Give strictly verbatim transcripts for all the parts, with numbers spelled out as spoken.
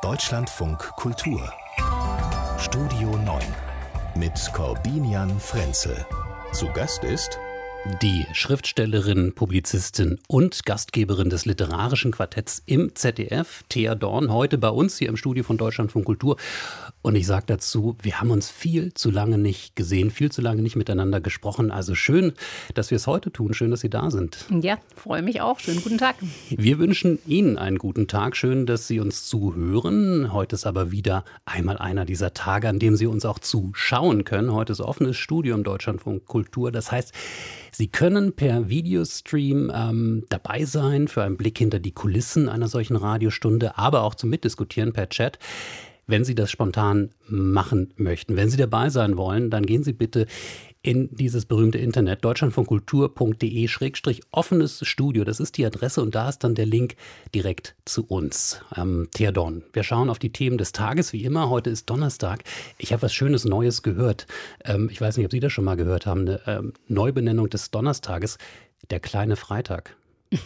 Deutschlandfunk Kultur Studio neun mit Corbinian Frenzel. Zu Gast ist die Schriftstellerin, Publizistin und Gastgeberin des literarischen Quartetts im Z D F, Thea Dorn, heute bei uns hier im Studio von Deutschlandfunk Kultur. Und ich sage dazu, wir haben uns viel zu lange nicht gesehen, viel zu lange nicht miteinander gesprochen. Also schön, dass wir es heute tun. Schön, dass Sie da sind. Ja, freue mich auch. Schönen guten Tag. Wir wünschen Ihnen einen guten Tag. Schön, dass Sie uns zuhören. Heute ist aber wieder einmal einer dieser Tage, an dem Sie uns auch zuschauen können. Heute ist offenes Studio im Deutschlandfunk Kultur. Das heißt, Sie können per Videostream ähm, dabei sein für einen Blick hinter die Kulissen einer solchen Radiostunde, aber auch zum Mitdiskutieren per Chat. Wenn Sie das spontan machen möchten, wenn Sie dabei sein wollen, dann gehen Sie bitte in dieses berühmte Internet deutschlandfunkkultur punkt de schrägstrich offenes Studio. Das ist die Adresse und da ist dann der Link direkt zu uns. Ähm, Thea Dorn, wir schauen auf die Themen des Tages, wie immer. Heute ist Donnerstag. Ich habe was Schönes Neues gehört. Ähm, ich weiß nicht, ob Sie das schon mal gehört haben. Eine ähm, Neubenennung des Donnerstages, der kleine Freitag.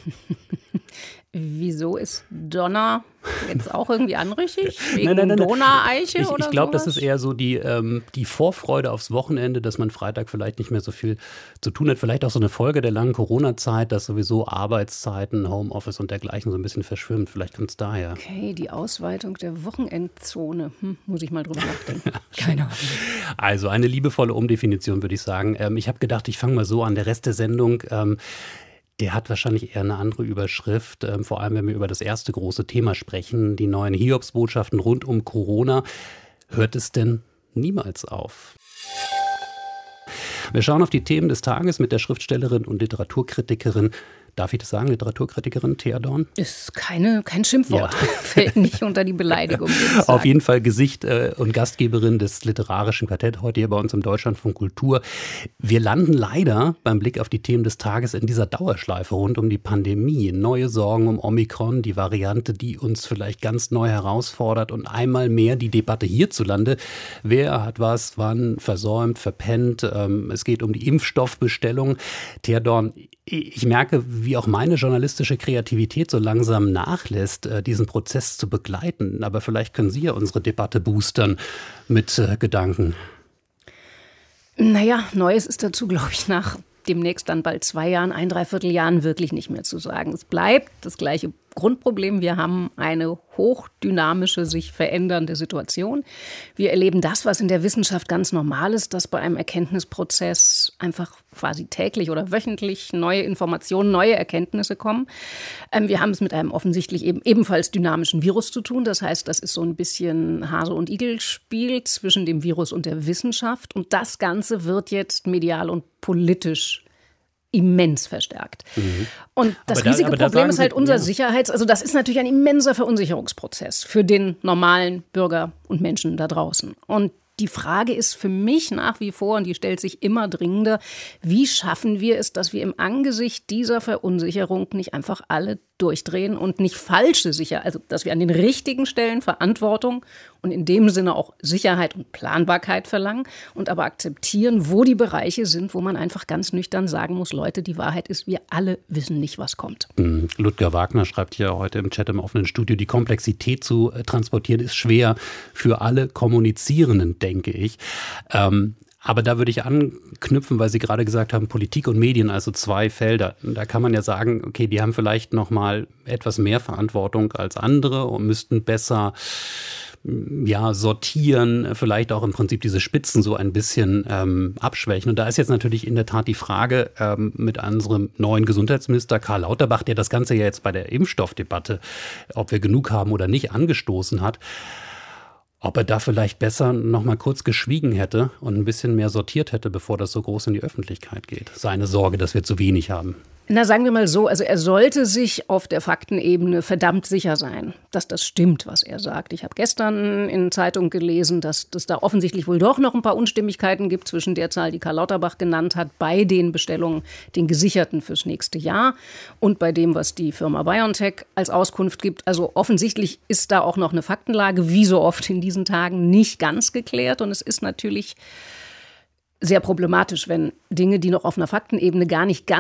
Wieso ist Donner jetzt auch irgendwie anrüchig? Wegen nein, nein, nein, Donaueiche ich, oder Ich glaube, das sowas? ist eher so die, ähm, die Vorfreude aufs Wochenende, dass man Freitag vielleicht nicht mehr so viel zu tun hat. Vielleicht auch so eine Folge der langen Corona-Zeit, dass sowieso Arbeitszeiten, Homeoffice und dergleichen so ein bisschen verschwimmt. Vielleicht kommt es daher. Okay, die Ausweitung der Wochenendzone. Hm, muss ich mal drüber nachdenken. Keine Ahnung. Also eine liebevolle Umdefinition, würde ich sagen. Ähm, ich habe gedacht, ich fange mal so an. Der Rest der Sendung, ähm, der hat wahrscheinlich eher eine andere Überschrift, ähm, vor allem wenn wir über das erste große Thema sprechen, die neuen Hiobsbotschaften rund um Corona. Hört es denn niemals auf? Wir schauen auf die Themen des Tages mit der Schriftstellerin und Literaturkritikerin, darf ich das sagen, Literaturkritikerin Thea Dorn? Ist keine, kein Schimpfwort, Ja. fällt nicht unter die Beleidigung. Auf jeden Fall Gesicht äh, und Gastgeberin des literarischen Quartetts, heute hier bei uns im Deutschlandfunk Kultur. Wir landen leider beim Blick auf die Themen des Tages in dieser Dauerschleife rund um die Pandemie. Neue Sorgen um Omikron, die Variante, die uns vielleicht ganz neu herausfordert und einmal mehr die Debatte hierzulande. Wer hat was, wann versäumt, verpennt? Ähm, es geht um die Impfstoffbestellung. Thea Dorn, ich merke, wie auch meine journalistische Kreativität so langsam nachlässt, diesen Prozess zu begleiten. Aber vielleicht können Sie ja unsere Debatte boostern mit äh, Gedanken. Naja, Neues ist dazu, glaube ich, nach demnächst dann bald zwei Jahren, ein Dreivierteljahren wirklich nicht mehr zu sagen. Es bleibt das gleiche Grundproblem. Wir haben eine hochdynamische, sich verändernde Situation. Wir erleben das, was in der Wissenschaft ganz normal ist, dass bei einem Erkenntnisprozess einfach quasi täglich oder wöchentlich neue Informationen, neue Erkenntnisse kommen. Wir haben es mit einem offensichtlich eben ebenfalls dynamischen Virus zu tun. Das heißt, das ist so ein bisschen Hase- und Igel-Spiel zwischen dem Virus und der Wissenschaft. Und das Ganze wird jetzt medial und politisch immens verstärkt. Mhm. Und das aber riesige da, Problem da ist halt Sie, unser ja. Sicherheits-, also das ist natürlich ein immenser Verunsicherungsprozess für den normalen Bürger und Menschen da draußen. Und die Frage ist für mich nach wie vor, und die stellt sich immer dringender, wie schaffen wir es, dass wir im Angesicht dieser Verunsicherung nicht einfach alle durchdrehen und nicht falsche Sicherheit, also dass wir an den richtigen Stellen Verantwortung und in dem Sinne auch Sicherheit und Planbarkeit verlangen und aber akzeptieren, wo die Bereiche sind, wo man einfach ganz nüchtern sagen muss, Leute, die Wahrheit ist, wir alle wissen nicht, was kommt. Ludger Wagner schreibt hier heute im Chat im offenen Studio, die Komplexität zu transportieren ist schwer für alle Kommunizierenden, denke ich. Ähm, Aber da würde ich anknüpfen, weil Sie gerade gesagt haben, Politik und Medien, also zwei Felder. Da kann man ja sagen, okay, die haben vielleicht noch mal etwas mehr Verantwortung als andere und müssten besser ja, sortieren, vielleicht auch im Prinzip diese Spitzen so ein bisschen ähm, abschwächen. Und da ist jetzt natürlich in der Tat die Frage ähm, mit unserem neuen Gesundheitsminister Karl Lauterbach, der das Ganze ja jetzt bei der Impfstoffdebatte, ob wir genug haben oder nicht, angestoßen hat, ob er da vielleicht besser noch mal kurz geschwiegen hätte und ein bisschen mehr sortiert hätte, bevor das so groß in die Öffentlichkeit geht. Seine Sorge, dass wir zu wenig haben. Na, sagen wir mal so, also er sollte sich auf der Faktenebene verdammt sicher sein, dass das stimmt, was er sagt. Ich habe gestern in Zeitung gelesen, dass es da offensichtlich wohl doch noch ein paar Unstimmigkeiten gibt zwischen der Zahl, die Karl Lauterbach genannt hat, bei den Bestellungen, den gesicherten fürs nächste Jahr und bei dem, was die Firma BioNTech als Auskunft gibt. Also offensichtlich ist da auch noch eine Faktenlage, wie so oft in diesen Tagen, nicht ganz geklärt. Und es ist natürlich sehr problematisch, wenn Dinge, die noch auf einer Faktenebene gar nicht ganz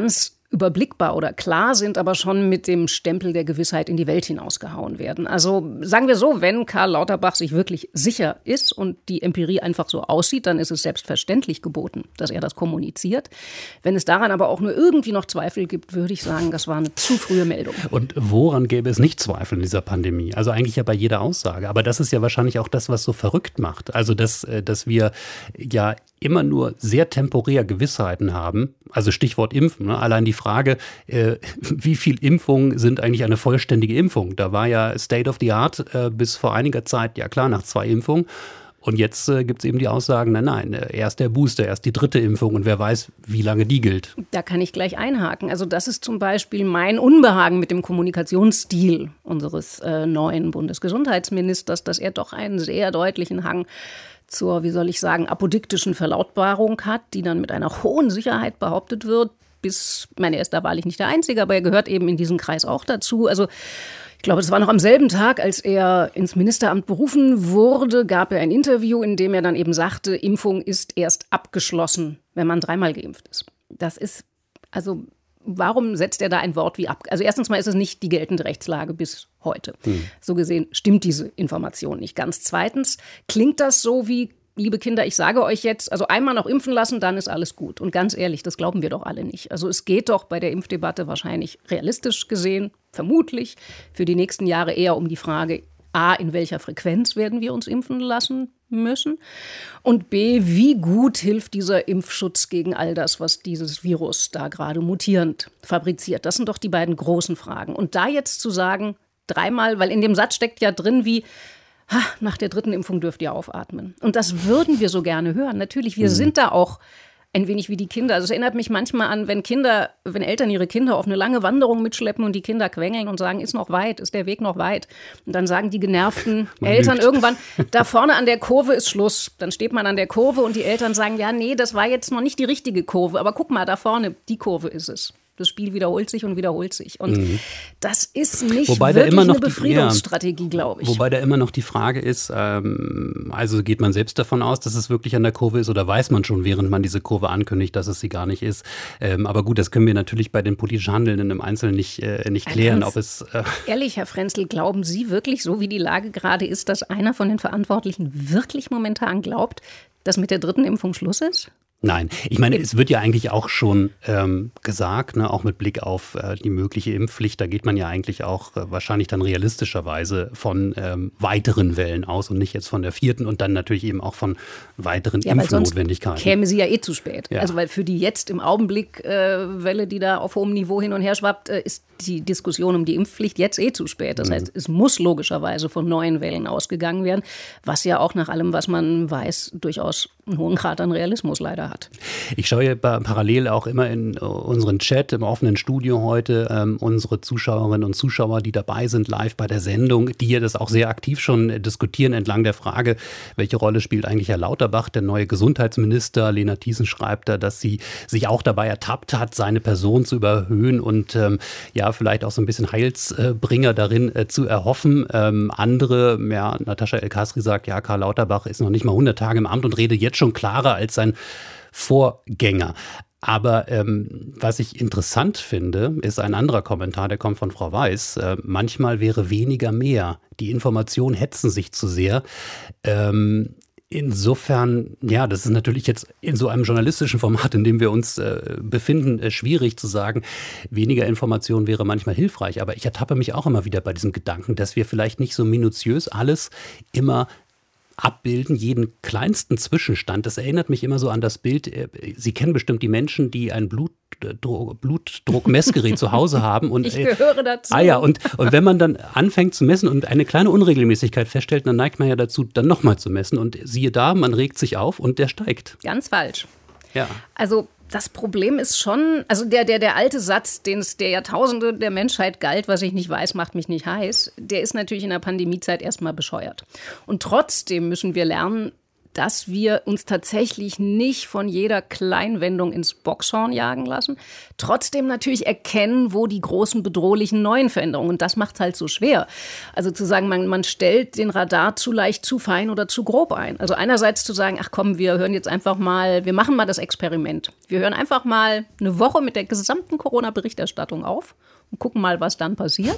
überblickbar oder klar sind, aber schon mit dem Stempel der Gewissheit in die Welt hinausgehauen werden. Also sagen wir so, wenn Karl Lauterbach sich wirklich sicher ist und die Empirie einfach so aussieht, dann ist es selbstverständlich geboten, dass er das kommuniziert. Wenn es daran aber auch nur irgendwie noch Zweifel gibt, würde ich sagen, das war eine zu frühe Meldung. Und woran gäbe es nicht Zweifel in dieser Pandemie? Also eigentlich ja bei jeder Aussage. Aber das ist ja wahrscheinlich auch das, was so verrückt macht. Also dass, dass wir ja immer nur sehr temporär Gewissheiten haben. Also Stichwort Impfen. Ne? Allein die Frage, äh, wie viel Impfungen sind eigentlich eine vollständige Impfung? Da war ja State of the Art äh, bis vor einiger Zeit, ja klar, nach zwei Impfungen. Und jetzt äh, gibt es eben die Aussagen, nein, nein, erst der Booster, erst die dritte Impfung und wer weiß, wie lange die gilt. Da kann ich gleich einhaken. Also das ist zum Beispiel mein Unbehagen mit dem Kommunikationsstil unseres äh, neuen Bundesgesundheitsministers, dass er doch einen sehr deutlichen Hang zur, wie soll ich sagen, apodiktischen Verlautbarung hat, die dann mit einer hohen Sicherheit behauptet wird. Bis, ich meine, er ist da wahrlich nicht der Einzige, aber er gehört eben in diesen Kreis auch dazu. Also ich glaube, es war noch am selben Tag, als er ins Ministeramt berufen wurde, gab er ein Interview, in dem er dann eben sagte, Impfung ist erst abgeschlossen, wenn man dreimal geimpft ist. Das ist, also warum setzt er da ein Wort wie ab? Also erstens mal ist es nicht die geltende Rechtslage bis heute. Hm. So gesehen stimmt diese Information nicht ganz. Zweitens klingt das so wie, liebe Kinder, ich sage euch jetzt, also einmal noch impfen lassen, dann ist alles gut. Und ganz ehrlich, das glauben wir doch alle nicht. Also es geht doch bei der Impfdebatte wahrscheinlich realistisch gesehen, vermutlich für die nächsten Jahre eher um die Frage, A, in welcher Frequenz werden wir uns impfen lassen müssen? Und B, wie gut hilft dieser Impfschutz gegen all das, was dieses Virus da gerade mutierend fabriziert? Das sind doch die beiden großen Fragen. Und da jetzt zu sagen, dreimal, weil in dem Satz steckt ja drin wie, ha, nach der dritten Impfung dürft ihr aufatmen. Und das würden wir so gerne hören. Natürlich, wir mhm. sind da auch ein wenig wie die Kinder. Also es erinnert mich manchmal an, wenn Kinder, wenn Eltern ihre Kinder auf eine lange Wanderung mitschleppen und die Kinder quengeln und sagen, ist noch weit, ist der Weg noch weit. Und dann sagen die genervten man Eltern lügt. Irgendwann, da vorne an der Kurve ist Schluss. Dann steht man an der Kurve und die Eltern sagen, ja, nee, das war jetzt noch nicht die richtige Kurve. Aber guck mal, da vorne, die Kurve ist es. Das Spiel wiederholt sich und wiederholt sich. Und mhm. das ist nicht wobei wirklich immer noch eine Befriedungsstrategie, ja, glaube ich. Wobei da immer noch die Frage ist, ähm, also geht man selbst davon aus, dass es wirklich an der Kurve ist oder weiß man schon, während man diese Kurve ankündigt, dass es sie gar nicht ist. Ähm, aber gut, das können wir natürlich bei den politisch Handelnden im Einzelnen nicht, äh, nicht klären. Ob es, äh ehrlich, Herr Frenzl, glauben Sie wirklich, so wie die Lage gerade ist, dass einer von den Verantwortlichen wirklich momentan glaubt, dass mit der dritten Impfung Schluss ist? Nein, ich meine, es wird ja eigentlich auch schon ähm, gesagt, ne, auch mit Blick auf äh, die mögliche Impfpflicht, da geht man ja eigentlich auch äh, wahrscheinlich dann realistischerweise von ähm, weiteren Wellen aus und nicht jetzt von der vierten und dann natürlich eben auch von weiteren ja, Impfnotwendigkeiten. Sonst käme sie ja eh zu spät. Ja. Also weil für die jetzt im Augenblick äh, Welle, die da auf hohem Niveau hin und her schwappt, äh, ist die Diskussion um die Impfpflicht jetzt eh zu spät. Das mhm. heißt, es muss logischerweise von neuen Wellen ausgegangen werden, was ja auch nach allem, was man weiß, durchaus einen hohen Grad an Realismus leider hat. Ich schaue ja parallel auch immer in unseren Chat im offenen Studio heute, ähm, unsere Zuschauerinnen und Zuschauer, die dabei sind live bei der Sendung, die ja das auch sehr aktiv schon diskutieren entlang der Frage, welche Rolle spielt eigentlich Herr Lauterbach, der neue Gesundheitsminister. Lena Thiessen schreibt da, dass sie sich auch dabei ertappt hat, seine Person zu überhöhen und ähm, ja, vielleicht auch so ein bisschen Heilsbringer darin äh, zu erhoffen. Ähm, andere, ja, Natascha El-Kasri sagt, ja, Karl Lauterbach ist noch nicht mal hundert Tage im Amt und redet jetzt schon klarer als sein Vorgänger. Aber ähm, was ich interessant finde, ist ein anderer Kommentar, der kommt von Frau Weiß. Äh, manchmal wäre weniger mehr. Die Informationen hetzen sich zu sehr. Ähm, Insofern, ja, das ist natürlich jetzt in so einem journalistischen Format, in dem wir uns äh, befinden, äh, schwierig zu sagen, weniger Information wäre manchmal hilfreich. Aber ich ertappe mich auch immer wieder bei diesem Gedanken, dass wir vielleicht nicht so minutiös alles immer abbilden, jeden kleinsten Zwischenstand. Das erinnert mich immer so an das Bild, Sie kennen bestimmt die Menschen, die ein Blutdruck, Blutdruckmessgerät zu Hause haben. Und, ich gehöre dazu. Ah ja, und, und wenn man dann anfängt zu messen und eine kleine Unregelmäßigkeit feststellt, dann neigt man ja dazu, dann nochmal zu messen. Und siehe da, man regt sich auf und der steigt. Ganz falsch. Ja. Also das Problem ist schon, also der, der, der alte Satz, den es der Jahrtausende der Menschheit galt, was ich nicht weiß, macht mich nicht heiß, der ist natürlich in der Pandemiezeit erstmal bescheuert. Und trotzdem müssen wir lernen, dass wir uns tatsächlich nicht von jeder Kleinwendung ins Boxhorn jagen lassen. Trotzdem natürlich erkennen, wo die großen bedrohlichen neuen Veränderungen, und das macht es halt so schwer. Also zu sagen, man, man stellt den Radar zu leicht, zu fein oder zu grob ein. Also einerseits zu sagen, ach komm, wir hören jetzt einfach mal, wir machen mal das Experiment. Wir hören einfach mal eine Woche mit der gesamten Corona-Berichterstattung auf und gucken mal, was dann passiert.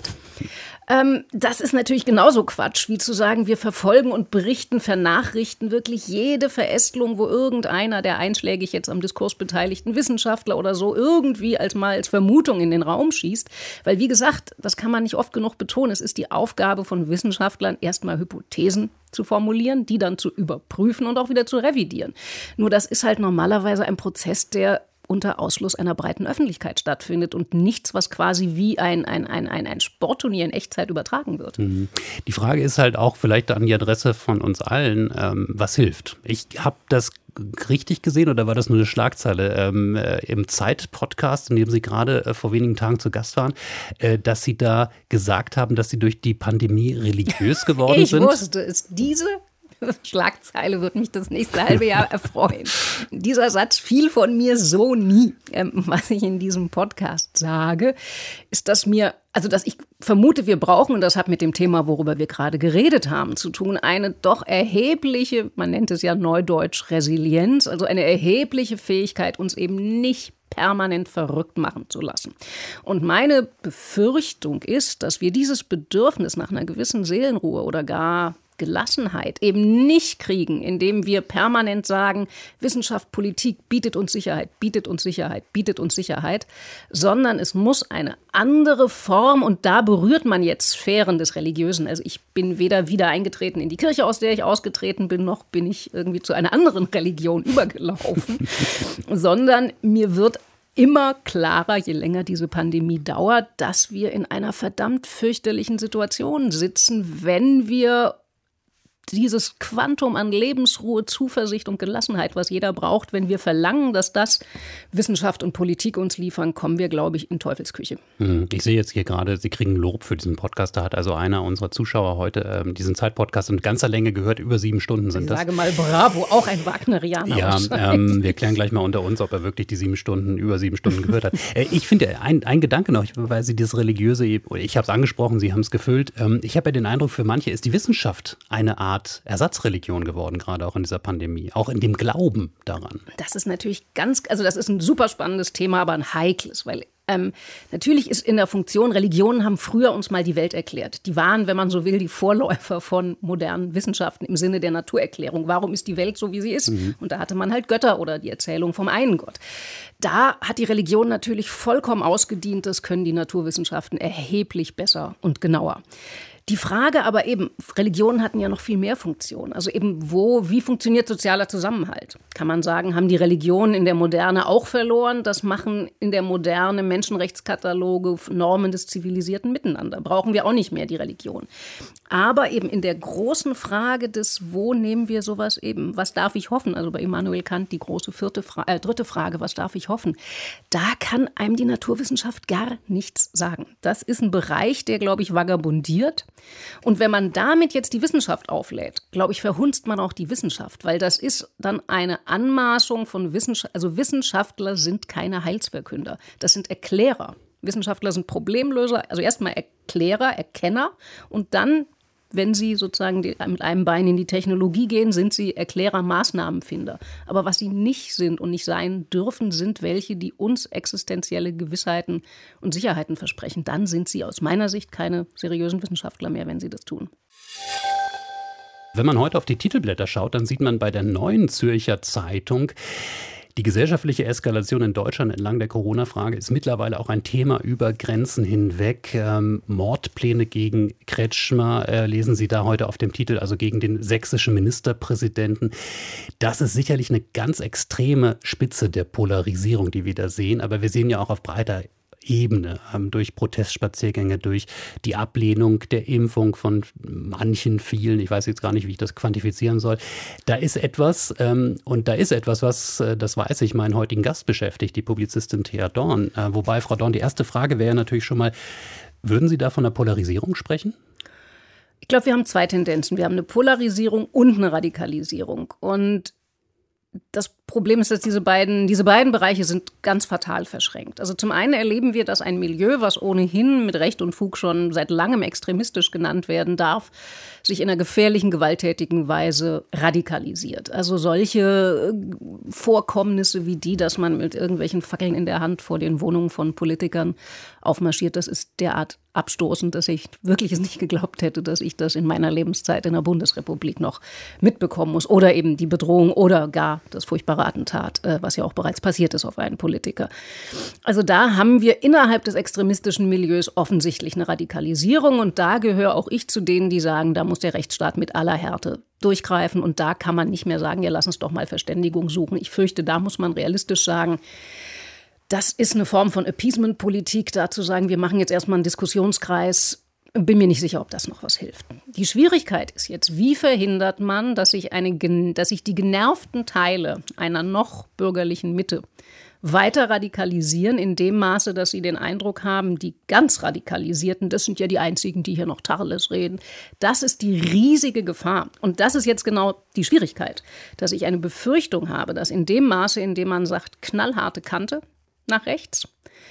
Ähm, das ist natürlich genauso Quatsch, wie zu sagen, wir verfolgen und berichten, vernachrichten wirklich jede Verästelung, wo irgendeiner der einschlägig jetzt am Diskurs beteiligten Wissenschaftler oder so irgendwie als mal als Vermutung in den Raum schießt. Weil wie gesagt, das kann man nicht oft genug betonen, es ist die Aufgabe von Wissenschaftlern, erstmal Hypothesen zu formulieren, die dann zu überprüfen und auch wieder zu revidieren. Nur das ist halt normalerweise ein Prozess, der unter Ausschluss einer breiten Öffentlichkeit stattfindet und nichts, was quasi wie ein, ein, ein, ein, ein Sportturnier in Echtzeit übertragen wird. Die Frage ist halt auch vielleicht an die Adresse von uns allen, ähm, was hilft? Ich habe das richtig gesehen oder war das nur eine Schlagzeile ähm, äh, im Zeit-Podcast, in dem Sie gerade äh, vor wenigen Tagen zu Gast waren, äh, dass Sie da gesagt haben, dass Sie durch die Pandemie religiös geworden ich sind? Ich wusste es. Diese Schlagzeile wird mich das nächste halbe Jahr erfreuen. Dieser Satz fiel von mir so nie. Ähm, was ich in diesem Podcast sage, ist, dass mir, also dass ich vermute, wir brauchen, und das hat mit dem Thema, worüber wir gerade geredet haben, zu tun, eine doch erhebliche, man nennt es ja neudeutsch Resilienz, also eine erhebliche Fähigkeit, uns eben nicht permanent verrückt machen zu lassen. Und meine Befürchtung ist, dass wir dieses Bedürfnis nach einer gewissen Seelenruhe oder gar Gelassenheit eben nicht kriegen, indem wir permanent sagen, Wissenschaft, Politik bietet uns Sicherheit, bietet uns Sicherheit, bietet uns Sicherheit, sondern es muss eine andere Form, und da berührt man jetzt Sphären des Religiösen. Also ich bin weder wieder eingetreten in die Kirche, aus der ich ausgetreten bin, noch bin ich irgendwie zu einer anderen Religion übergelaufen, sondern mir wird immer klarer, je länger diese Pandemie dauert, dass wir in einer verdammt fürchterlichen Situation sitzen, wenn wir dieses Quantum an Lebensruhe, Zuversicht und Gelassenheit, was jeder braucht, wenn wir verlangen, dass das Wissenschaft und Politik uns liefern, kommen wir, glaube ich, in Teufelsküche. Ich sehe jetzt hier gerade, Sie kriegen Lob für diesen Podcast. Da hat also einer unserer Zuschauer heute ähm, diesen Zeitpodcast in ganzer Länge gehört. Über sieben Stunden sind ich das. Ich sage mal bravo, auch ein Wagnerianer. Ja, ähm, wir klären gleich mal unter uns, ob er wirklich die sieben Stunden, über sieben Stunden gehört hat. Äh, ich finde, ein, ein Gedanke noch, weil Sie dieses Religiöse, ich habe es angesprochen, Sie haben es gefüllt. Ähm, ich habe ja den Eindruck, für manche ist die Wissenschaft eine Art Ersatzreligion geworden, gerade auch in dieser Pandemie, auch in dem Glauben daran. Das ist natürlich ganz, also das ist ein super spannendes Thema, aber ein heikles, weil ähm, natürlich ist in der Funktion, Religionen haben früher uns mal die Welt erklärt. Die waren, wenn man so will, die Vorläufer von modernen Wissenschaften im Sinne der Naturerklärung. Warum ist die Welt so, wie sie ist? Mhm. Und da hatte man halt Götter oder die Erzählung vom einen Gott. Da hat die Religion natürlich vollkommen ausgedient, das können die Naturwissenschaften erheblich besser und genauer. Die Frage aber eben, Religionen hatten ja noch viel mehr Funktionen. Also eben wo, wie funktioniert sozialer Zusammenhalt? Kann man sagen, haben die Religionen in der Moderne auch verloren? Das machen in der Moderne Menschenrechtskataloge, Normen des zivilisierten Miteinander. Brauchen wir auch nicht mehr, die Religion. Aber eben in der großen Frage des, wo nehmen wir sowas eben, was darf ich hoffen? Also bei Immanuel Kant die große vierte Fra- äh, dritte Frage, was darf ich hoffen? Da kann einem die Naturwissenschaft gar nichts sagen. Das ist ein Bereich, der, glaube ich, vagabundiert. Und wenn man damit jetzt die Wissenschaft auflädt, glaube ich, verhunzt man auch die Wissenschaft, weil das ist dann eine Anmaßung von Wissenschaft. Also Wissenschaftler sind keine Heilsverkünder, das sind Erklärer. Wissenschaftler sind Problemlöser, also erstmal Erklärer, Erkenner und dann, wenn sie sozusagen die, mit einem Bein in die Technologie gehen, sind sie Erklärer, Maßnahmenfinder. Aber was sie nicht sind und nicht sein dürfen, sind welche, die uns existenzielle Gewissheiten und Sicherheiten versprechen. Dann sind sie aus meiner Sicht keine seriösen Wissenschaftler mehr, wenn sie das tun. Wenn man heute auf die Titelblätter schaut, dann sieht man bei der Neuen Zürcher Zeitung, die gesellschaftliche Eskalation in Deutschland entlang der Corona-Frage ist mittlerweile auch ein Thema über Grenzen hinweg. Ähm, Mordpläne gegen Kretschmer äh, lesen Sie da heute auf dem Titel, also gegen den sächsischen Ministerpräsidenten. Das ist sicherlich eine ganz extreme Spitze der Polarisierung, die wir da sehen. Aber wir sehen ja auch auf breiter Ebene, ähm, durch Protestspaziergänge, durch die Ablehnung der Impfung von manchen, vielen, ich weiß jetzt gar nicht, wie ich das quantifizieren soll. Da ist etwas, ähm, und da ist etwas, was, äh, das weiß ich, meinen heutigen Gast beschäftigt, die Publizistin Thea Dorn. Äh, wobei, Frau Dorn, die erste Frage wäre natürlich schon mal, würden Sie da von einer Polarisierung sprechen? Ich glaube, wir haben zwei Tendenzen. Wir haben eine Polarisierung und eine Radikalisierung. Und das Problem ist, dass diese beiden, diese beiden Bereiche sind ganz fatal verschränkt. Also zum einen erleben wir, dass ein Milieu, was ohnehin mit Recht und Fug schon seit langem extremistisch genannt werden darf, sich in einer gefährlichen, gewalttätigen Weise radikalisiert. Also solche Vorkommnisse wie die, dass man mit irgendwelchen Fackeln in der Hand vor den Wohnungen von Politikern aufmarschiert, das ist derart abstoßend, dass ich wirklich es nicht geglaubt hätte, dass ich das in meiner Lebenszeit in der Bundesrepublik noch mitbekommen muss. Oder eben die Bedrohung oder gar das furchtbare Attentat, was ja auch bereits passiert ist auf einen Politiker. Also da haben wir innerhalb des extremistischen Milieus offensichtlich eine Radikalisierung. Und da gehöre auch ich zu denen, die sagen, da muss der Rechtsstaat mit aller Härte durchgreifen. Und da kann man nicht mehr sagen, ja, lass uns doch mal Verständigung suchen. Ich fürchte, da muss man realistisch sagen, das ist eine Form von Appeasement-Politik, da zu sagen, wir machen jetzt erstmal einen Diskussionskreis. Bin mir nicht sicher, ob das noch was hilft. Die Schwierigkeit ist jetzt, wie verhindert man, dass sich, eine, dass sich die genervten Teile einer noch bürgerlichen Mitte weiter radikalisieren, in dem Maße, dass sie den Eindruck haben, die ganz Radikalisierten, das sind ja die einzigen, die hier noch Tacheles reden. Das ist die riesige Gefahr. Und das ist jetzt genau die Schwierigkeit, dass ich eine Befürchtung habe, dass in dem Maße, in dem man sagt, knallharte Kante nach rechts,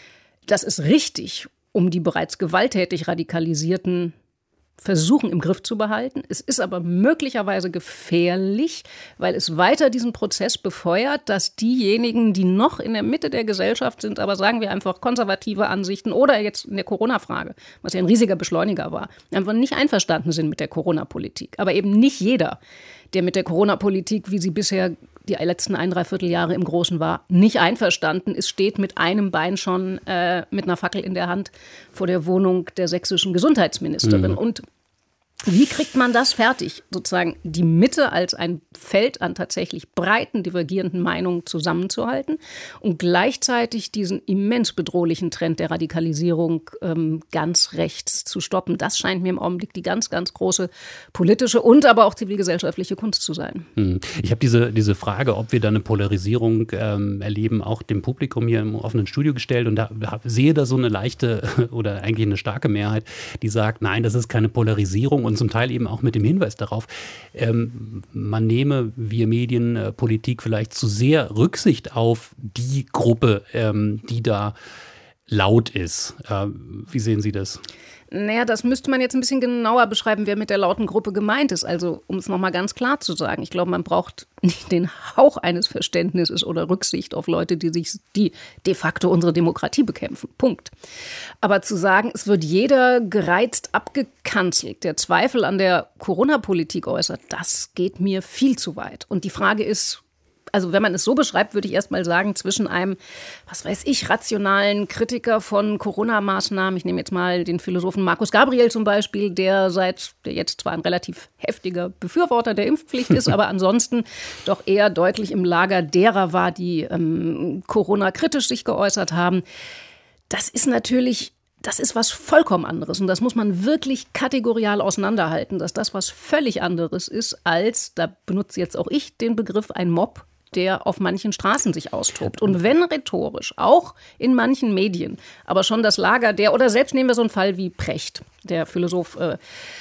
das ist richtig, um die bereits gewalttätig Radikalisierten versuchen im Griff zu behalten. Es ist aber möglicherweise gefährlich, weil es weiter diesen Prozess befeuert, dass diejenigen, die noch in der Mitte der Gesellschaft sind, aber sagen wir einfach konservative Ansichten oder jetzt in der Corona-Frage, was ja ein riesiger Beschleuniger war, einfach nicht einverstanden sind mit der Corona-Politik. Aber eben nicht jeder, der mit der Corona-Politik, wie sie bisher die letzten ein, dreiviertel Jahre im Großen war, nicht einverstanden ist, steht mit einem Bein schon äh, mit einer Fackel in der Hand vor der Wohnung der sächsischen Gesundheitsministerin. Mhm. Und wie kriegt man das fertig, sozusagen die Mitte als ein Feld an tatsächlich breiten, divergierenden Meinungen zusammenzuhalten und gleichzeitig diesen immens bedrohlichen Trend der Radikalisierung ähm, ganz rechts zu stoppen? Das scheint mir im Augenblick die ganz, ganz große politische und aber auch zivilgesellschaftliche Kunst zu sein. Ich habe diese, diese Frage, ob wir da eine Polarisierung ähm, erleben, auch dem Publikum hier im offenen Studio gestellt und da hab, sehe da so eine leichte oder eigentlich eine starke Mehrheit, die sagt, nein, das ist keine Polarisierung. Und zum Teil eben auch mit dem Hinweis darauf, ähm, man nehme, wir Medien, äh, Politik vielleicht zu sehr Rücksicht auf die Gruppe, ähm, die da laut ist. Äh, wie sehen Sie das? Naja, das müsste man jetzt ein bisschen genauer beschreiben, wer mit der lauten Gruppe gemeint ist. Also, um es nochmal ganz klar zu sagen, ich glaube, man braucht nicht den Hauch eines Verständnisses oder Rücksicht auf Leute, die sich, die de facto unsere Demokratie bekämpfen. Punkt. Aber zu sagen, es wird jeder gereizt abgekanzelt, der Zweifel an der Corona-Politik äußert, das geht mir viel zu weit. Und die Frage ist, also wenn man es so beschreibt, würde ich erst mal sagen, zwischen einem, was weiß ich, rationalen Kritiker von Corona-Maßnahmen, ich nehme jetzt mal den Philosophen Markus Gabriel zum Beispiel, der seit, der jetzt zwar ein relativ heftiger Befürworter der Impfpflicht ist, aber ansonsten doch eher deutlich im Lager derer war, die ähm, Corona-kritisch sich geäußert haben. Das ist natürlich... Das ist was vollkommen anderes und das muss man wirklich kategorial auseinanderhalten, dass das was völlig anderes ist als, da benutze jetzt auch ich den Begriff, ein Mob, der auf manchen Straßen sich austobt. Und wenn rhetorisch, auch in manchen Medien, aber schon das Lager der, oder selbst nehmen wir so einen Fall wie Precht, der Philosoph, äh,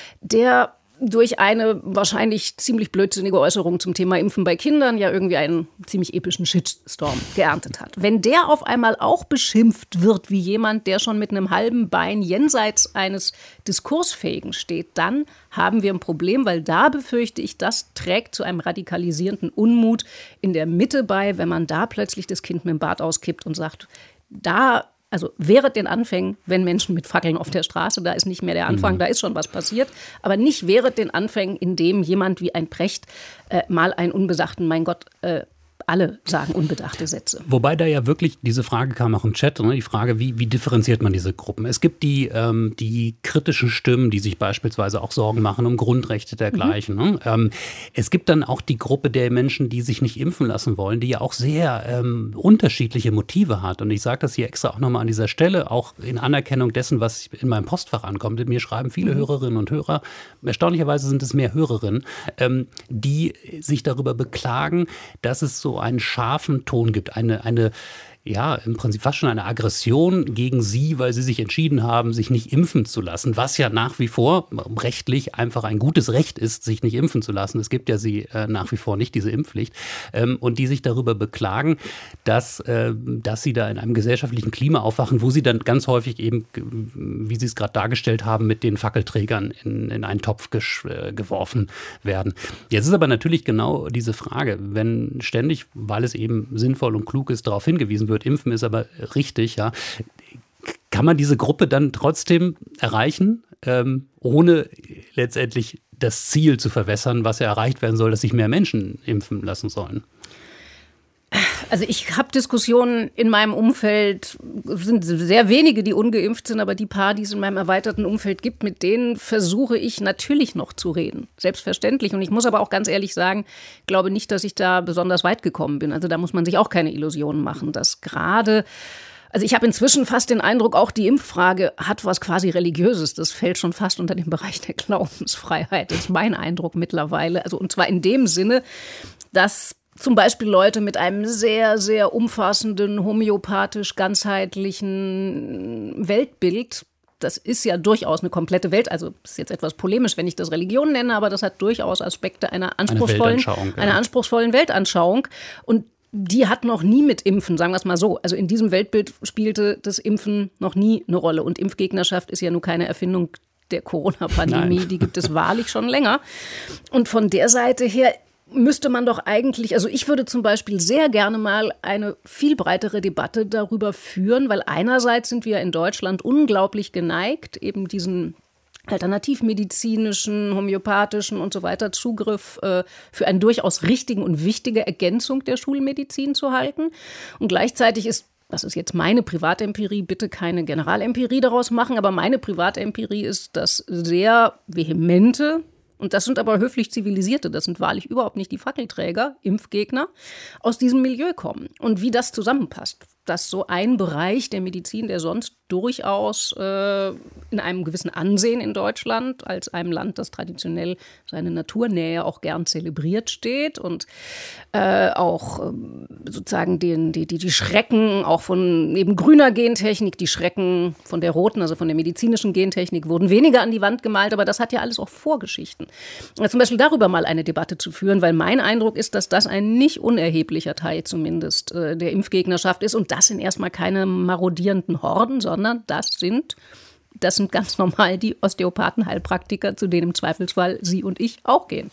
der durch eine wahrscheinlich ziemlich blödsinnige Äußerung zum Thema Impfen bei Kindern ja irgendwie einen ziemlich epischen Shitstorm geerntet hat. Wenn der auf einmal auch beschimpft wird wie jemand, der schon mit einem halben Bein jenseits eines Diskursfähigen steht, dann haben wir ein Problem, weil da befürchte ich, das trägt zu einem radikalisierenden Unmut in der Mitte bei, wenn man da plötzlich das Kind mit dem Bart auskippt und sagt, da Also während den Anfängen, wenn Menschen mit Fackeln auf der Straße, da ist nicht mehr der Anfang, mhm. da ist schon was passiert, aber nicht während den Anfängen, in dem jemand wie ein Precht äh, mal einen unbedachten, mein Gott, äh, alle sagen unbedachte Sätze. Wobei da ja wirklich, diese Frage kam auch im Chat, ne? Die Frage, wie, wie differenziert man diese Gruppen? Es gibt die, ähm, die kritischen Stimmen, die sich beispielsweise auch Sorgen machen um Grundrechte dergleichen. Mhm. Ne? Ähm, es gibt dann auch die Gruppe der Menschen, die sich nicht impfen lassen wollen, die ja auch sehr ähm, unterschiedliche Motive hat. Und ich sage das hier extra auch nochmal an dieser Stelle, auch in Anerkennung dessen, was in meinem Postfach ankommt. Mir schreiben viele mhm. Hörerinnen und Hörer, erstaunlicherweise sind es mehr Hörerinnen, ähm, die sich darüber beklagen, dass es so einen scharfen Ton gibt, eine, eine ja, im Prinzip fast schon eine Aggression gegen sie, weil sie sich entschieden haben, sich nicht impfen zu lassen, was ja nach wie vor rechtlich einfach ein gutes Recht ist, sich nicht impfen zu lassen. Es gibt ja sie äh, nach wie vor nicht, diese Impfpflicht. Ähm, und die sich darüber beklagen, dass, äh, dass sie da in einem gesellschaftlichen Klima aufwachen, wo sie dann ganz häufig eben, wie Sie es gerade dargestellt haben, mit den Fackelträgern in, in einen Topf gesch- äh, geworfen werden. Jetzt ist aber natürlich genau diese Frage, wenn ständig, weil es eben sinnvoll und klug ist, darauf hingewiesen wird, Impfen ist aber richtig, ja, kann man diese Gruppe dann trotzdem erreichen, ähm, ohne letztendlich das Ziel zu verwässern, was ja erreicht werden soll, dass sich mehr Menschen impfen lassen sollen? Also ich habe Diskussionen in meinem Umfeld, es sind sehr wenige, die ungeimpft sind, aber die paar, die es in meinem erweiterten Umfeld gibt, mit denen versuche ich natürlich noch zu reden. Selbstverständlich. Und ich muss aber auch ganz ehrlich sagen, glaube nicht, dass ich da besonders weit gekommen bin. Also da muss man sich auch keine Illusionen machen, dass gerade... Also ich habe inzwischen fast den Eindruck, auch die Impffrage hat was quasi Religiöses. Das fällt schon fast unter den Bereich der Glaubensfreiheit. Das ist mein Eindruck mittlerweile. Also und zwar in dem Sinne, dass zum Beispiel Leute mit einem sehr, sehr umfassenden, homöopathisch ganzheitlichen Weltbild, das ist ja durchaus eine komplette Welt, also das ist jetzt etwas polemisch, wenn ich das Religion nenne, aber das hat durchaus Aspekte einer anspruchsvollen, eine Weltanschauung, ja. einer anspruchsvollen Weltanschauung. Und die hat noch nie mit Impfen, sagen wir es mal so. Also in diesem Weltbild spielte das Impfen noch nie eine Rolle. Und Impfgegnerschaft ist ja nun keine Erfindung der Corona-Pandemie, Nein. die gibt es wahrlich schon länger. Und von der Seite her müsste man doch eigentlich, also ich würde zum Beispiel sehr gerne mal eine viel breitere Debatte darüber führen, weil einerseits sind wir in Deutschland unglaublich geneigt, eben diesen alternativmedizinischen, homöopathischen und so weiter Zugriff äh, für einen durchaus richtigen und wichtige Ergänzung der Schulmedizin zu halten. Und gleichzeitig ist, das ist jetzt meine Privatempirie, bitte keine Generalempirie daraus machen, aber meine Privatempirie ist, dass sehr vehemente, und das sind aber höflich Zivilisierte, das sind wahrlich überhaupt nicht die Fackelträger, Impfgegner, aus diesem Milieu kommen. Und wie das zusammenpasst, dass so ein Bereich der Medizin, der sonst durchaus äh, in einem gewissen Ansehen in Deutschland, als einem Land, das traditionell seine Naturnähe auch gern zelebriert steht und äh, auch äh, sozusagen den, die, die, die Schrecken auch von eben grüner Gentechnik, die Schrecken von der roten, also von der medizinischen Gentechnik, wurden weniger an die Wand gemalt, aber das hat ja alles auch Vorgeschichten. Also zum Beispiel darüber mal eine Debatte zu führen, weil mein Eindruck ist, dass das ein nicht unerheblicher Teil zumindest äh, der Impfgegnerschaft ist und das sind erstmal keine marodierenden Horden, sondern das sind, das sind ganz normal die Osteopathen, Heilpraktiker, zu denen im Zweifelsfall Sie und ich auch gehen.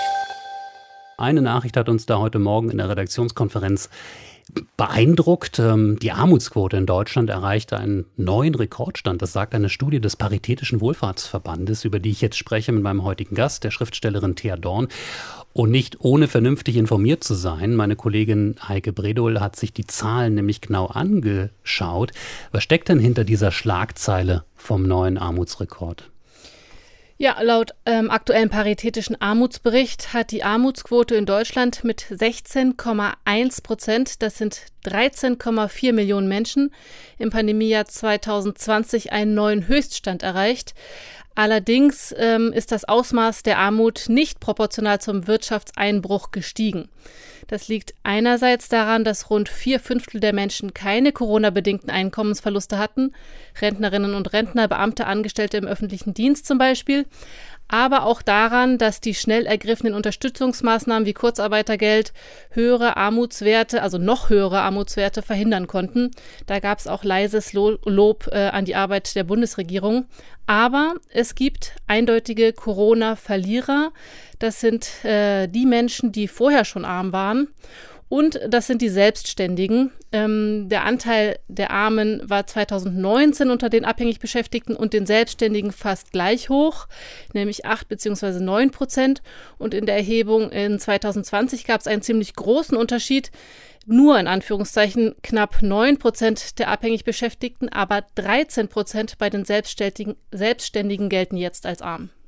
Eine Nachricht hat uns da heute Morgen in der Redaktionskonferenz beeindruckt. Die Armutsquote in Deutschland erreichte einen neuen Rekordstand. Das sagt eine Studie des Paritätischen Wohlfahrtsverbandes, über die ich jetzt spreche mit meinem heutigen Gast, der Schriftstellerin Thea Dorn. Und nicht ohne vernünftig informiert zu sein. Meine Kollegin Heike Bredohl hat sich die Zahlen nämlich genau angeschaut. Was steckt denn hinter dieser Schlagzeile vom neuen Armutsrekord? Ja, laut ähm, aktuellen Paritätischen Armutsbericht hat die Armutsquote in Deutschland mit sechzehn Komma eins Prozent, das sind dreizehn Komma vier Millionen Menschen, im Pandemiejahr zwanzig zwanzig einen neuen Höchststand erreicht. Allerdings ähm, ist das Ausmaß der Armut nicht proportional zum Wirtschaftseinbruch gestiegen. Das liegt einerseits daran, dass rund vier Fünftel der Menschen keine Corona-bedingten Einkommensverluste hatten, Rentnerinnen und Rentner, Beamte, Angestellte im öffentlichen Dienst zum Beispiel, aber auch daran, dass die schnell ergriffenen Unterstützungsmaßnahmen wie Kurzarbeitergeld höhere Armutswerte, also noch höhere Armutswerte verhindern konnten. Da gab es auch leises Lob äh, an die Arbeit der Bundesregierung. Aber es gibt eindeutige Corona-Verlierer. Das sind äh, die Menschen, die vorher schon arm waren. Und das sind die Selbstständigen. Ähm, der Anteil der Armen war zwanzig neunzehn unter den abhängig Beschäftigten und den Selbstständigen fast gleich hoch, nämlich acht bzw. neun Prozent. Und in der Erhebung in zwanzig zwanzig gab es einen ziemlich großen Unterschied. Nur in Anführungszeichen knapp neun Prozent der abhängig Beschäftigten, aber dreizehn Prozent bei den Selbstständigen, Selbstständigen gelten jetzt als arm.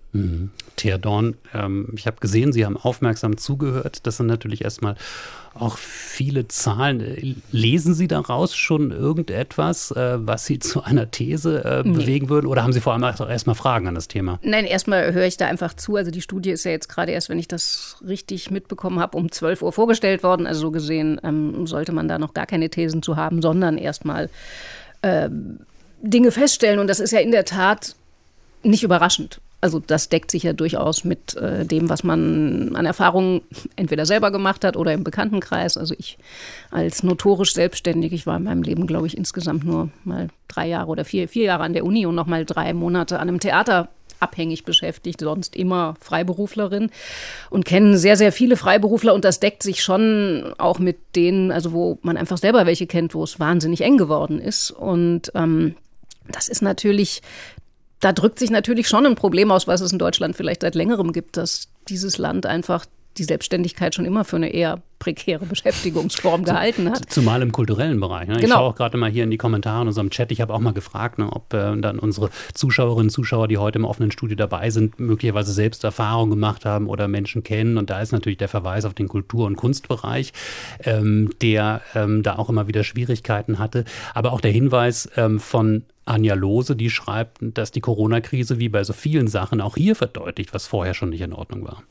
Mhm. Thea Dorn, ähm, ich habe gesehen, Sie haben aufmerksam zugehört. Das sind natürlich erstmal auch viele Zahlen. Lesen Sie daraus schon irgendetwas, äh, was Sie zu einer These äh, nee. bewegen würden? Oder haben Sie vor allem erstmal Fragen an das Thema? Nein, erstmal höre ich da einfach zu. Also die Studie ist ja jetzt gerade erst, wenn ich das richtig mitbekommen habe, um zwölf Uhr vorgestellt worden. Also so gesehen ähm, sollte man da noch gar keine Thesen zu haben, sondern erstmal äh, Dinge feststellen. Und das ist ja in der Tat nicht überraschend. Also das deckt sich ja durchaus mit äh, dem, was man an Erfahrungen entweder selber gemacht hat oder im Bekanntenkreis. Also ich als notorisch selbstständig, ich war in meinem Leben, glaube ich, insgesamt nur mal drei Jahre oder vier, vier Jahre an der Uni und noch mal drei Monate an einem Theater abhängig beschäftigt, sonst immer Freiberuflerin und kenne sehr, sehr viele Freiberufler und das deckt sich schon auch mit denen, also wo man einfach selber welche kennt, wo es wahnsinnig eng geworden ist. Und ähm, das ist natürlich... Da drückt sich natürlich schon ein Problem aus, was es in Deutschland vielleicht seit längerem gibt, dass dieses Land einfach die Selbstständigkeit schon immer für eine eher prekäre Beschäftigungsform gehalten hat. Zumal im kulturellen Bereich. Ne? Genau. Ich schaue auch gerade mal hier in die Kommentare in unserem Chat. Ich habe auch mal gefragt, ne, ob äh, dann unsere Zuschauerinnen und Zuschauer, die heute im offenen Studio dabei sind, möglicherweise selbst Erfahrungen gemacht haben oder Menschen kennen. Und da ist natürlich der Verweis auf den Kultur- und Kunstbereich, ähm, der ähm, da auch immer wieder Schwierigkeiten hatte. Aber auch der Hinweis ähm, von Anja Lohse, die schreibt, dass die Corona-Krise wie bei so vielen Sachen auch hier verdeutlicht, was vorher schon nicht in Ordnung war.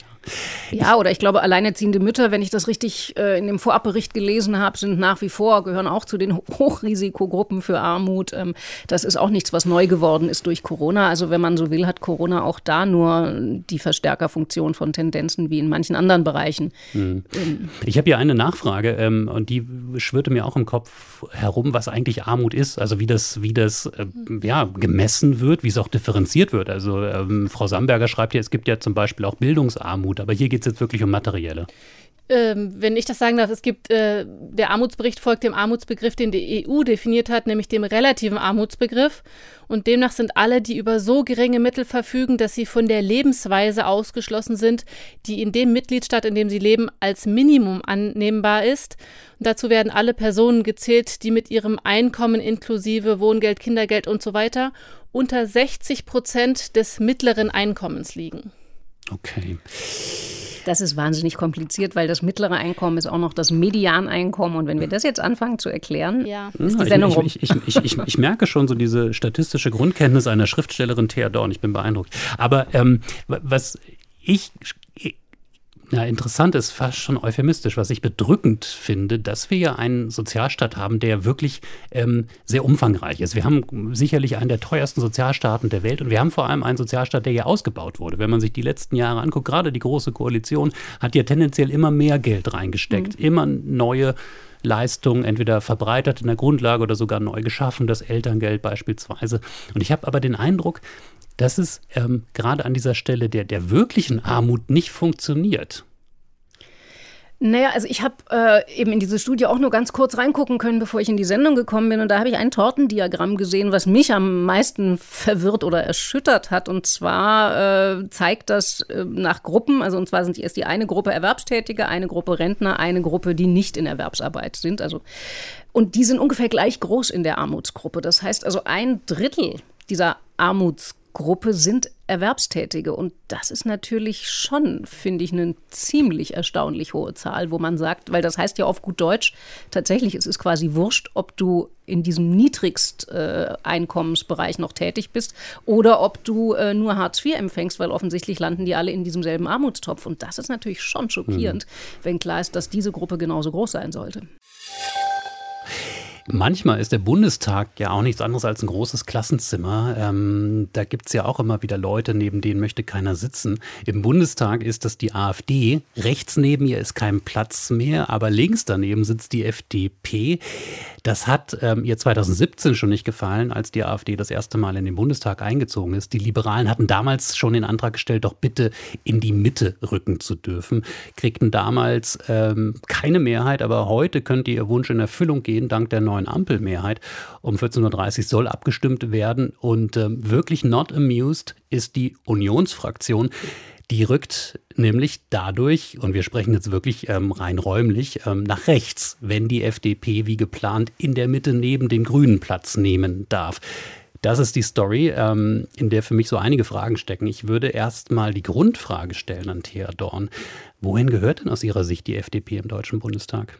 Ja, oder ich glaube, alleinerziehende Mütter, wenn ich das richtig äh, in dem Vorabbericht gelesen habe, sind nach wie vor, gehören auch zu den Hochrisikogruppen für Armut. Ähm, das ist auch nichts, was neu geworden ist durch Corona. Also wenn man so will, hat Corona auch da nur die Verstärkerfunktion von Tendenzen wie in manchen anderen Bereichen. Hm. Ähm. Ich habe hier eine Nachfrage ähm, und die schwirrte mir auch im Kopf herum, was eigentlich Armut ist. Also wie das, wie das äh, ja, gemessen wird, wie es auch differenziert wird. Also ähm, Frau Samberger schreibt hier, es gibt ja zum Beispiel auch Bildungsarmut. Aber hier geht es jetzt wirklich um Materielle. Ähm, wenn ich das sagen darf, es gibt, äh, der Armutsbericht folgt dem Armutsbegriff, den die E U definiert hat, nämlich dem relativen Armutsbegriff. Und demnach sind alle, die über so geringe Mittel verfügen, dass sie von der Lebensweise ausgeschlossen sind, die in dem Mitgliedstaat, in dem sie leben, als Minimum annehmbar ist. Und dazu werden alle Personen gezählt, die mit ihrem Einkommen inklusive Wohngeld, Kindergeld und so weiter unter sechzig Prozent des mittleren Einkommens liegen. Okay. Das ist wahnsinnig kompliziert, weil das mittlere Einkommen ist auch noch das Medianeinkommen. Und wenn wir das jetzt anfangen zu erklären, ja. ist die Sendung rum. Ich, ich, ich, ich, ich merke schon so diese statistische Grundkenntnis einer Schriftstellerin Thea Dorn. Ich bin beeindruckt. Aber ähm, was ich... Ja, interessant ist fast schon euphemistisch, was ich bedrückend finde, dass wir ja einen Sozialstaat haben, der wirklich ähm, sehr umfangreich ist. Wir haben sicherlich einen der teuersten Sozialstaaten der Welt und wir haben vor allem einen Sozialstaat, der ja ausgebaut wurde. Wenn man sich die letzten Jahre anguckt, gerade die Große Koalition hat ja tendenziell immer mehr Geld reingesteckt, mhm. immer neue Leistungen, entweder verbreitert in der Grundlage oder sogar neu geschaffen, das Elterngeld beispielsweise. Und ich habe aber den Eindruck, dass es ähm, gerade an dieser Stelle der, der wirklichen Armut nicht funktioniert. Naja, also ich habe äh, eben in diese Studie auch nur ganz kurz reingucken können, bevor ich in die Sendung gekommen bin. Und da habe ich ein Tortendiagramm gesehen, was mich am meisten verwirrt oder erschüttert hat. Und zwar äh, zeigt das äh, nach Gruppen, also und zwar sind erst die eine Gruppe Erwerbstätige, eine Gruppe Rentner, eine Gruppe, die nicht in Erwerbsarbeit sind. Also, und die sind ungefähr gleich groß in der Armutsgruppe. Das heißt also ein Drittel dieser Armutsgruppe Gruppe sind Erwerbstätige. Und das ist natürlich schon, finde ich, eine ziemlich erstaunlich hohe Zahl, wo man sagt, weil das heißt ja auf gut Deutsch, tatsächlich, es ist quasi wurscht, ob du in diesem Niedrigsteinkommensbereich äh, noch tätig bist oder ob du äh, nur Hartz vier empfängst, weil offensichtlich landen die alle in diesem selben Armutstopf. Und das ist natürlich schon schockierend, mhm. wenn klar ist, dass diese Gruppe genauso groß sein sollte. Manchmal ist der Bundestag ja auch nichts anderes als ein großes Klassenzimmer. Ähm, da gibt es ja auch immer wieder Leute, neben denen möchte keiner sitzen. Im Bundestag ist das die AfD. Rechts neben ihr ist kein Platz mehr, aber links daneben sitzt die F D P. Das hat ähm, ihr zwanzig siebzehn schon nicht gefallen, als die AfD das erste Mal in den Bundestag eingezogen ist. Die Liberalen hatten damals schon den Antrag gestellt, doch bitte in die Mitte rücken zu dürfen. Kriegten damals ähm, keine Mehrheit, aber heute könnte ihr Wunsch in Erfüllung gehen, dank der neuen Ampelmehrheit. Um vierzehn Uhr dreißig soll abgestimmt werden und ähm, wirklich not amused ist die Unionsfraktion. Die rückt nämlich dadurch, und wir sprechen jetzt wirklich ähm, rein räumlich, ähm, nach rechts, wenn die F D P wie geplant in der Mitte neben den Grünen Platz nehmen darf. Das ist die Story, ähm, in der für mich so einige Fragen stecken. Ich würde erst mal die Grundfrage stellen an Thea Dorn. Wohin gehört denn aus Ihrer Sicht die F D P im Deutschen Bundestag?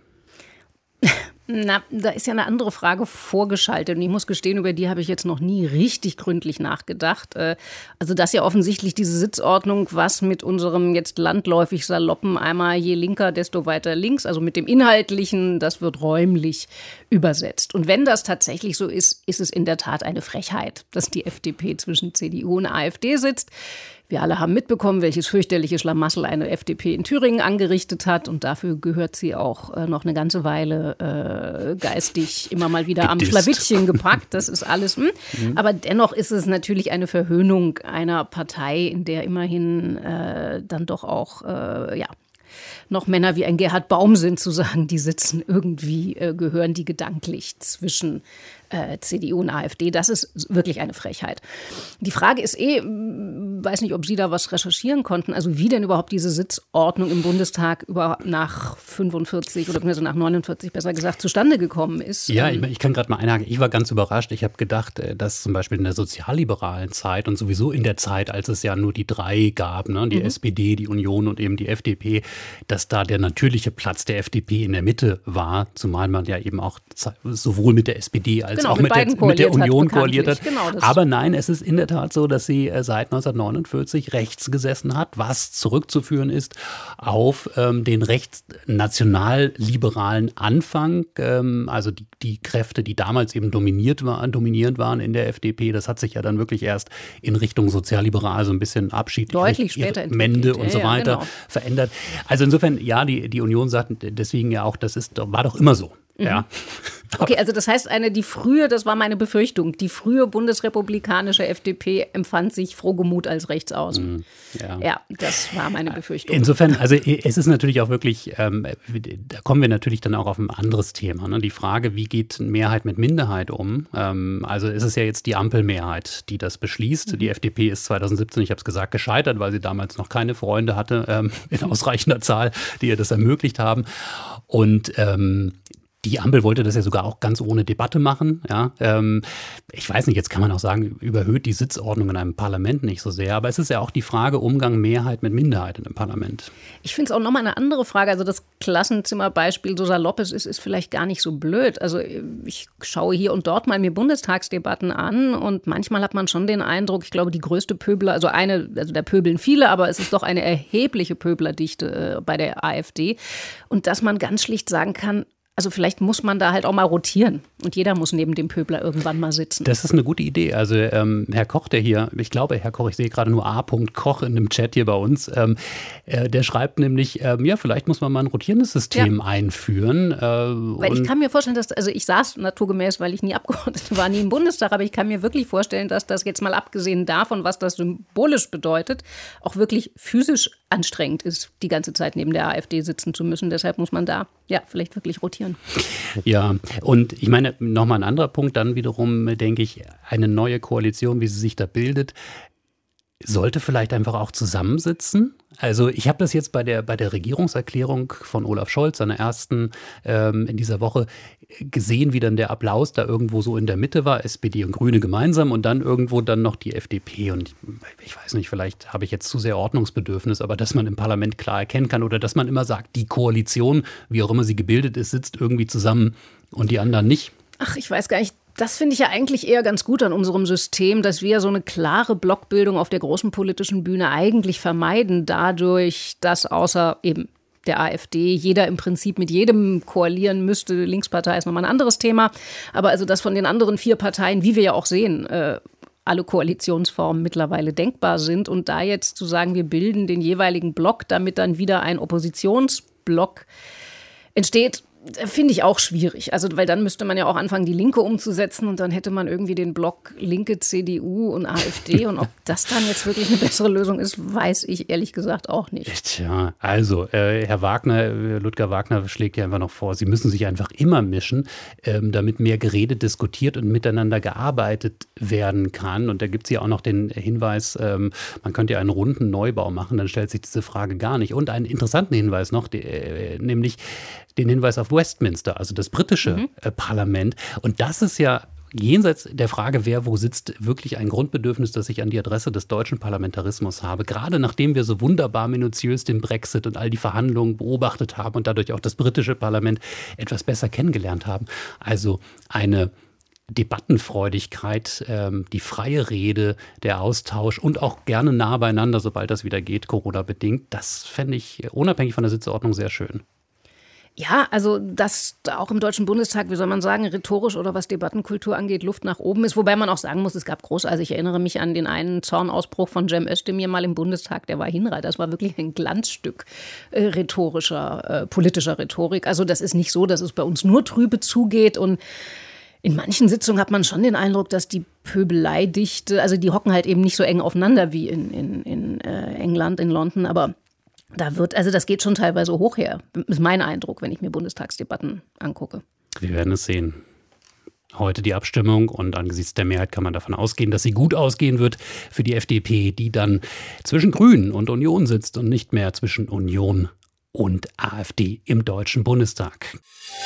Na, da ist ja eine andere Frage vorgeschaltet und ich muss gestehen, über die habe ich jetzt noch nie richtig gründlich nachgedacht. Also dass ja offensichtlich diese Sitzordnung, was mit unserem jetzt landläufig saloppen einmal je linker, desto weiter links, also mit dem Inhaltlichen, das wird räumlich übersetzt. Und wenn das tatsächlich so ist, ist es in der Tat eine Frechheit, dass die F D P zwischen C D U und AfD sitzt. Wir alle haben mitbekommen, welches fürchterliche Schlamassel eine F D P in Thüringen angerichtet hat. Und dafür gehört sie auch äh, noch eine ganze Weile äh, geistig immer mal wieder am Schlawittchen gepackt. Das ist alles. Hm. Mhm. Aber dennoch ist es natürlich eine Verhöhnung einer Partei, in der immerhin äh, dann doch auch, äh, ja, noch Männer wie ein Gerhard Baum sind, zu sagen, die sitzen irgendwie, äh, gehören die gedanklich zwischen äh, C D U und AfD. Das ist wirklich eine Frechheit. Die Frage ist eh, weiß nicht, ob Sie da was recherchieren konnten, also wie denn überhaupt diese Sitzordnung im Bundestag über nach fünfundvierzig oder also nach neunundvierzig besser gesagt zustande gekommen ist. Ja, ich, ich kann gerade mal einhaken. Ich war ganz überrascht. Ich habe gedacht, dass zum Beispiel in der sozialliberalen Zeit und sowieso in der Zeit, als es ja nur die drei gab, ne, die mhm. S P D, die Union und eben die F D P, dass da der natürliche Platz der F D P in der Mitte war, zumal man ja eben auch sowohl mit der S P D als genau, auch mit, mit, der, mit der Union hat, koaliert hat. Genau, aber nein, es ist in der Tat so, dass sie seit neunzehnhundertneunundvierzig rechts gesessen hat, was zurückzuführen ist auf ähm, den rechtsnationalliberalen Anfang. Ähm, also die, die Kräfte, die damals eben dominiert waren, dominierend waren in der F D P, das hat sich ja dann wirklich erst in Richtung sozialliberal so ein bisschen Abschied, deutlich später Mende und so ja, weiter ja, genau. verändert. Also insofern, ja, die, die Union sagt deswegen ja auch, das ist, war doch immer so. Mhm. Ja. Okay, also das heißt, eine, die frühe, das war meine Befürchtung, die frühe bundesrepublikanische F D P empfand sich frohgemut als rechtsaußen. Ja. ja, das war meine Befürchtung. Insofern, also es ist natürlich auch wirklich, ähm, da kommen wir natürlich dann auch auf ein anderes Thema. Ne? Die Frage, wie geht Mehrheit mit Minderheit um? Ähm, also es ist ja jetzt die Ampelmehrheit, die das beschließt. Mhm. Die F D P ist zweitausendsiebzehn, ich habe es gesagt, gescheitert, weil sie damals noch keine Freunde hatte ähm, in ausreichender Zahl, die ihr das ermöglicht haben. Und ähm, die Ampel wollte das ja sogar auch ganz ohne Debatte machen. Ja, ähm, ich weiß nicht, jetzt kann man auch sagen, überhöht die Sitzordnung in einem Parlament nicht so sehr. Aber es ist ja auch die Frage, Umgang Mehrheit mit Minderheit in einem Parlament. Ich finde es auch nochmal eine andere Frage. Also das Klassenzimmerbeispiel, so salopp es ist, ist vielleicht gar nicht so blöd. Also ich schaue hier und dort mal mir Bundestagsdebatten an und manchmal hat man schon den Eindruck, ich glaube, die größte Pöbler, also eine, also da pöbeln viele, aber es ist doch eine erhebliche Pöblerdichte äh, bei der AfD. Und dass man ganz schlicht sagen kann, also vielleicht muss man da halt auch mal rotieren und jeder muss neben dem Pöbler irgendwann mal sitzen. Das ist eine gute Idee. Also ähm, Herr Koch, der hier, ich glaube, Herr Koch, ich sehe gerade nur A. Koch in dem Chat hier bei uns, ähm, äh, der schreibt nämlich, ähm, ja, vielleicht muss man mal ein rotierendes System ja. einführen. Äh, weil ich kann mir vorstellen, dass, also ich saß naturgemäß, weil ich nie Abgeordnete war, nie im Bundestag, aber ich kann mir wirklich vorstellen, dass das jetzt mal abgesehen davon, was das symbolisch bedeutet, auch wirklich physisch anstrengend ist, die ganze Zeit neben der AfD sitzen zu müssen. Deshalb muss man da ja vielleicht wirklich rotieren. Ja, und ich meine, nochmal ein anderer Punkt, dann wiederum denke ich, eine neue Koalition, wie sie sich da bildet, sollte vielleicht einfach auch zusammensitzen. Also ich habe das jetzt bei der, bei der Regierungserklärung von Olaf Scholz, seiner ersten ähm, in dieser Woche, gesehen, wie dann der Applaus da irgendwo so in der Mitte war, S P D und Grüne gemeinsam und dann irgendwo dann noch die F D P. Und ich weiß nicht, vielleicht habe ich jetzt zu sehr Ordnungsbedürfnis, aber dass man im Parlament klar erkennen kann oder dass man immer sagt, die Koalition, wie auch immer sie gebildet ist, sitzt irgendwie zusammen und die anderen nicht. Ach, ich weiß gar nicht. Das finde ich ja eigentlich eher ganz gut an unserem System, dass wir so eine klare Blockbildung auf der großen politischen Bühne eigentlich vermeiden, dadurch, dass außer eben der AfD jeder im Prinzip mit jedem koalieren müsste. Linkspartei ist nochmal ein anderes Thema. Aber also, dass von den anderen vier Parteien, wie wir ja auch sehen, äh, alle Koalitionsformen mittlerweile denkbar sind. Und da jetzt zu sagen, wir bilden den jeweiligen Block, damit dann wieder ein Oppositionsblock entsteht, finde ich auch schwierig. Also, weil dann müsste man ja auch anfangen, die Linke umzusetzen und dann hätte man irgendwie den Block Linke, C D U und AfD. Und ob das dann jetzt wirklich eine bessere Lösung ist, weiß ich ehrlich gesagt auch nicht. Tja, also äh, Herr Wagner, Ludger Wagner schlägt ja einfach noch vor, Sie müssen sich einfach immer mischen, ähm, damit mehr geredet, diskutiert und miteinander gearbeitet werden kann. Und da gibt es ja auch noch den Hinweis, ähm, man könnte ja einen runden Neubau machen, dann stellt sich diese Frage gar nicht. Und einen interessanten Hinweis noch, die, äh, nämlich den Hinweis auf Westminster, also das britische mhm. äh, Parlament. Und das ist ja jenseits der Frage, wer wo sitzt, wirklich ein Grundbedürfnis, das ich an die Adresse des deutschen Parlamentarismus habe. Gerade nachdem wir so wunderbar minutiös den Brexit und all die Verhandlungen beobachtet haben und dadurch auch das britische Parlament etwas besser kennengelernt haben. Also eine Debattenfreudigkeit, ähm, die freie Rede, der Austausch und auch gerne nah beieinander, sobald das wieder geht, Corona-bedingt. Das fände ich unabhängig von der Sitzordnung sehr schön. Ja, also dass auch im Deutschen Bundestag, wie soll man sagen, rhetorisch oder was Debattenkultur angeht, Luft nach oben ist. Wobei man auch sagen muss, es gab groß, also ich erinnere mich an den einen Zornausbruch von Cem Özdemir mal im Bundestag, der war hinreichend. Das war wirklich ein Glanzstück äh, rhetorischer, äh, politischer Rhetorik. Also das ist nicht so, dass es bei uns nur trübe zugeht. Und in manchen Sitzungen hat man schon den Eindruck, dass die Pöbeleidichte, also die hocken halt eben nicht so eng aufeinander wie in, in, in äh, England, in London, aber da wird, also das geht schon teilweise hoch her, ist mein Eindruck, wenn ich mir Bundestagsdebatten angucke. Wir werden es sehen. Heute die Abstimmung und angesichts der Mehrheit kann man davon ausgehen, dass sie gut ausgehen wird für die F D P, die dann zwischen Grünen und Union sitzt und nicht mehr zwischen Union und AfD im Deutschen Bundestag.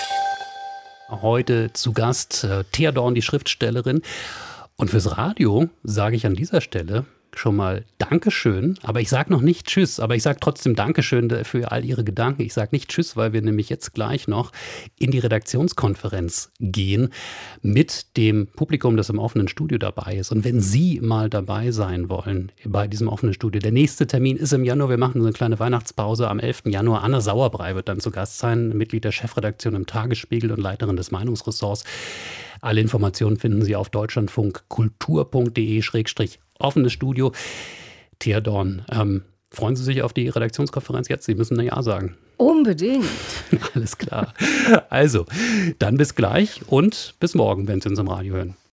Heute zu Gast äh, Thea Dorn, die Schriftstellerin. Und fürs Radio sage ich an dieser Stelle schon mal Dankeschön, aber ich sage noch nicht Tschüss, aber ich sage trotzdem Dankeschön für all Ihre Gedanken. Ich sage nicht Tschüss, weil wir nämlich jetzt gleich noch in die Redaktionskonferenz gehen mit dem Publikum, das im offenen Studio dabei ist. Und wenn Sie mal dabei sein wollen bei diesem offenen Studio, der nächste Termin ist im Januar, wir machen so eine kleine Weihnachtspause am elften Januar. Anna Sauerbrei wird dann zu Gast sein, Mitglied der Chefredaktion im Tagesspiegel und Leiterin des Meinungsressorts. Alle Informationen finden Sie auf deutschlandfunkkultur punkt de schrägstrich offenes Studio. Thea Dorn, ähm, freuen Sie sich auf die Redaktionskonferenz jetzt? Sie müssen ein Ja sagen. Unbedingt. Alles klar. Also, dann bis gleich und bis morgen, wenn Sie uns im Radio hören.